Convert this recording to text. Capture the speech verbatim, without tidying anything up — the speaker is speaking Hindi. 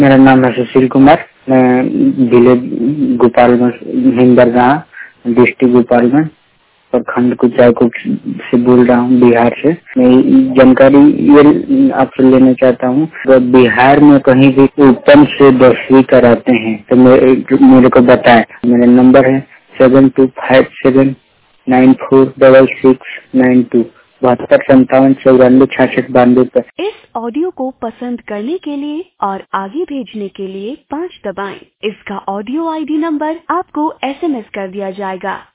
मेरा नाम है सुशील कुमार। मैं विलेज गोपालगंज हिंदरगाह डिस्ट्रिक्ट गोपालगंज प्रखंड कुचायकोट से बोल रहा हूँ, बिहार से। मैं जानकारी ये आपसे लेना चाहता हूँ, अगर बिहार में कहीं भी उत्तम से दसवीं कराते हैं तो मेरे, मेरे को बताएं। मेरा नंबर है seven two five seven nine four double six nine two बहत्तर संतावन चौरानवे छियासठ बानवे पर। इस ऑडियो को पसंद करने के लिए और आगे भेजने के लिए पाँच दबाएं। इसका ऑडियो आईडी नंबर आपको एसएमएस कर दिया जाएगा।